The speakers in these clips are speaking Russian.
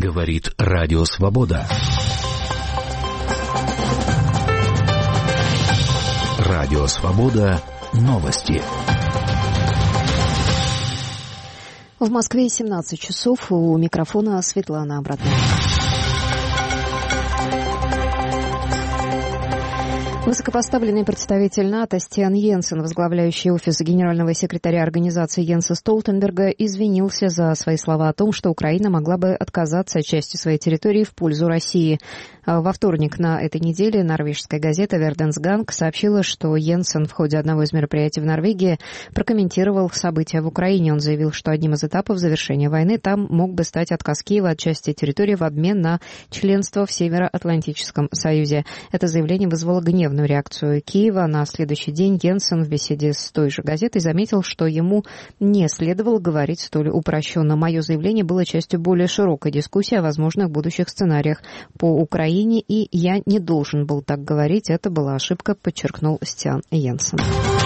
Говорит Радио Свобода. Радио Свобода. Новости. В Москве 17 часов. У микрофона Светлана Абратная. Высокопоставленный представитель НАТО Стиан Йенсен, возглавляющий офис генерального секретаря организации Йенса Столтенберга, извинился за свои слова о том, что Украина могла бы отказаться от части своей территории в пользу России. Во вторник на этой неделе норвежская газета «Верденсганг» сообщила, что Йенсен в ходе одного из мероприятий в Норвегии прокомментировал события в Украине. Он заявил, что одним из этапов завершения войны там мог бы стать отказ Киева от части территории в обмен на членство в Североатлантическом Союзе. Это заявление вызвало гневную реакцию Киева. На следующий день Йенсен в беседе с той же газетой заметил, что ему не следовало говорить столь упрощенно. Мое заявление было частью более широкой дискуссии о возможных будущих сценариях по Украине, и я не должен был так говорить. Это была ошибка, подчеркнул Стиан Йенсен.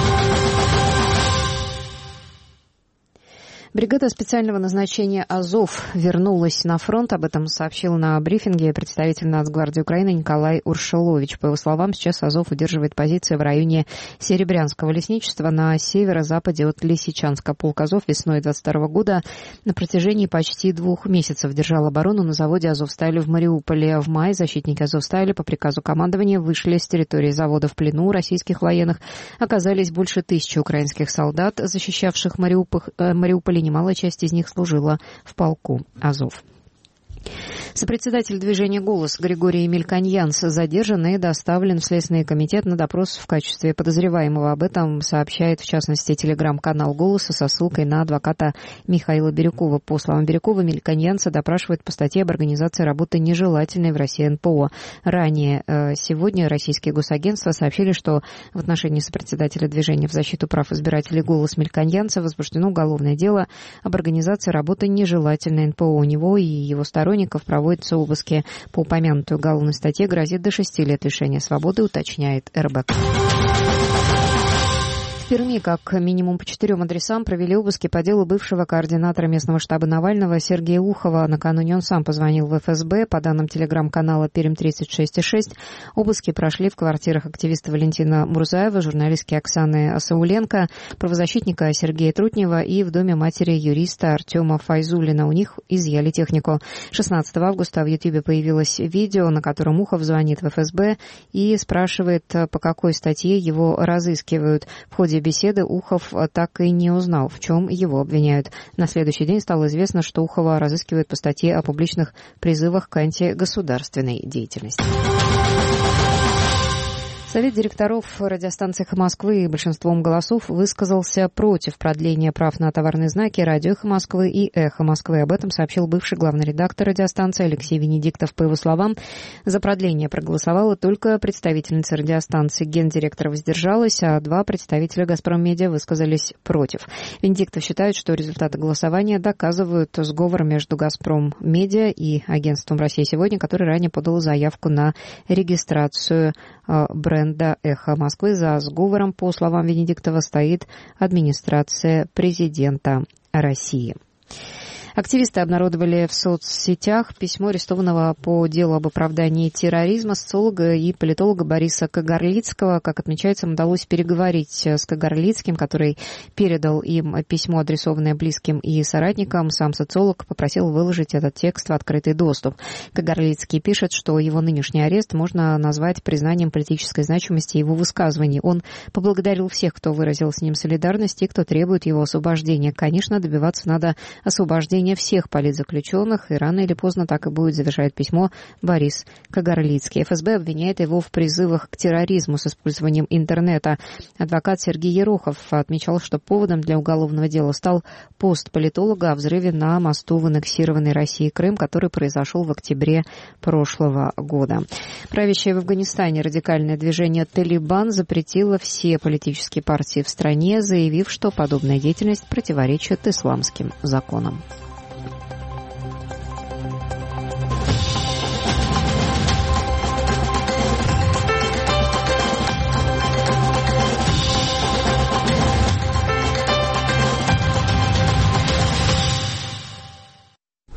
Бригада специального назначения «Азов» вернулась на фронт. Об этом сообщил на брифинге представитель Нацгвардии Украины Николай Уршелович. По его словам, сейчас «Азов» удерживает позиции в районе Серебрянского лесничества на северо-западе от Лисичанска. Полк «Азов» весной 2022 года на протяжении почти 2 месяцев держал оборону на заводе «Азовстали» в Мариуполе. В мае защитники «Азовстали» по приказу командования вышли с территории завода в плену российских военных. Оказались больше 1000 украинских солдат, защищавших Мариуполь. Немалая часть из них служила в полку «Азов». Сопредседатель движения «Голос» Григорий Мельконьянс задержан и доставлен в Следственный комитет на допрос в качестве подозреваемого. Об этом сообщает, в частности, телеграм-канал «Голоса» со ссылкой на адвоката Михаила Бирюкова. По словам Бирюкова, Мельконьянса допрашивают по статье об организации работы нежелательной в России НПО. Ранее сегодня российские госагентства сообщили, что в отношении сопредседателя движения в защиту прав избирателей «Голос» Мельконьянса возбуждено уголовное дело об организации работы нежелательной НПО. У него и его сторонников проводятся обыски. По упомянутой уголовной статье грозит до 6 лет лишения свободы, уточняет РБК. В Перми как минимум по 4 адресам провели обыски по делу бывшего координатора местного штаба Навального Сергея Ухова. Накануне он сам позвонил в ФСБ. По данным телеграм-канала «Пермь-36,6», обыски прошли в квартирах активиста Валентина Мурзаева, журналистки Оксаны Асауленко, правозащитника Сергея Трутнева и в доме матери юриста Артема Файзуллина. У них изъяли технику. 16 августа в Ютьюбе появилось видео, на котором Ухов звонит в ФСБ и спрашивает, по какой статье его разыскивают. В ходе беседы Ухов так и не узнал, в чем его обвиняют. На следующий день стало известно, что Ухова разыскивают по статье о публичных призывах к антигосударственной деятельности. Совет директоров радиостанции «Эхо Москвы» большинством голосов высказался против продления прав на товарные знаки «Радио Эхо Москвы» и «Эхо Москвы». Об этом сообщил бывший главный редактор радиостанции Алексей Венедиктов. По его словам, за продление проголосовала только представительница радиостанции. Гендиректор воздержалась, а 2 представителя «Газпром-медиа» высказались против. Венедиктов считает, что результаты голосования доказывают сговор между «Газпром-медиа» и агентством «Россия сегодня», которое ранее подало заявку на регистрацию бренда «Эхо Москвы». За сговором, по словам Венедиктова, стоит администрация президента России. Активисты обнародовали в соцсетях письмо арестованного по делу об оправдании терроризма социолога и политолога Бориса Кагарлицкого. Как отмечается, им удалось переговорить с Кагарлицким, который передал им письмо, адресованное близким и соратникам. Сам социолог попросил выложить этот текст в открытый доступ. Кагарлицкий пишет, что его нынешний арест можно назвать признанием политической значимости его высказываний. Он поблагодарил всех, кто выразил с ним солидарность и кто требует его освобождения. Конечно, добиваться надо освобождения всех политзаключенных, и рано или поздно так и будет, завершает письмо Борис Кагарлицкий. ФСБ обвиняет его в призывах к терроризму с использованием интернета. Адвокат Сергей Ерохов отмечал, что поводом для уголовного дела стал пост политолога о взрыве на мосту в аннексированной России Крым, который произошел в октябре прошлого года. Правящее в Афганистане радикальное движение «Талибан» запретило все политические партии в стране, заявив, что подобная деятельность противоречит исламским законам.